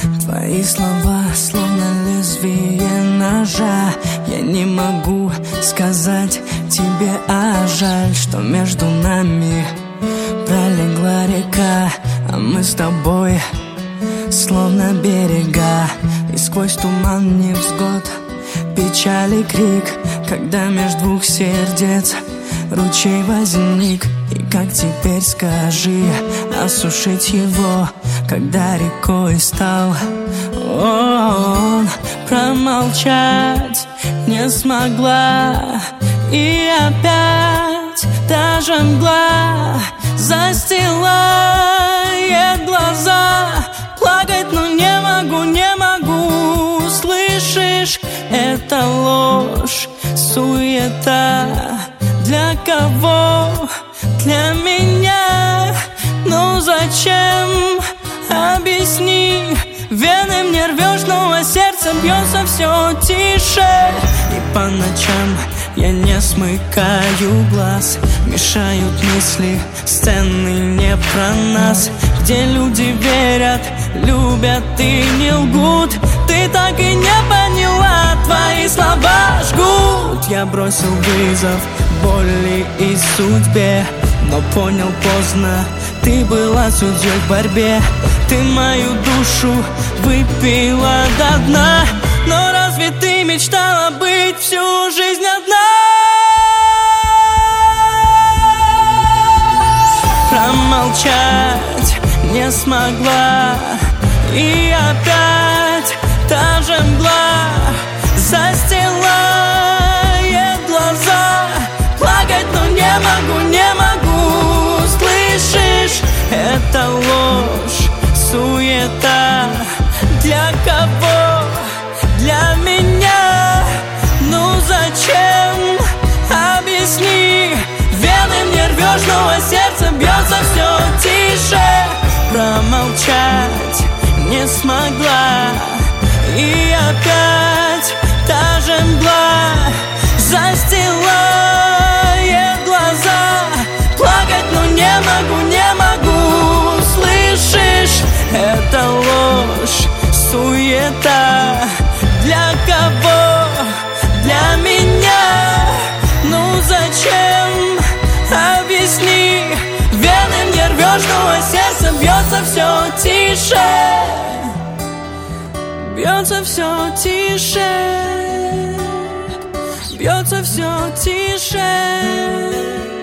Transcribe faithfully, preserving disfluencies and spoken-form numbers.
Твои слова словно лезвие ножа. Я не могу сказать тебе, а жаль, что между нами пролегла река, а мы с тобой словно берега. И сквозь туман невзгод, печаль и крик, когда между двух сердец ручей возник. И как теперь, скажи, осушить его, когда рекой стал он? Промолчать не смогла, и опять та же мгла застилает глаза. Плакать, но не могу, не могу, слышишь? Это ложь, суета. Для кого? Для меня. Ну зачем? Объясни. Вены мне рвешь, но а сердце бьется все тише. И по ночам я не смыкаю глаз, мешают мысли, сцены не про нас, где люди верят, любят и не лгут. Ты так и не поняла, твои слова жгут. Я бросил вызов боли и судьбе, но понял поздно, ты была судьей в борьбе. Ты мою душу выпила до дна, но разве ты мечтала быть всю жизнь одна? Промолчать не смогла, и опять та же мгла застилает глаза. Плакать, но не могу, не могу, слышишь? Это ложь, суета. Для кого? Для меня. Ну зачем? Объясни. Вены мне рвешь, но а сердце бьется все тише. Промолчать не смогла, и опять та же мгла застилает глаза. Плакать, но не могу, не могу, слышишь? Это ложь, суета. Для кого? Для меня. Ну зачем? Объясни. Вены мне рвешь, но а сердце бьется все тише. Бьется все тише. Бьется все тише.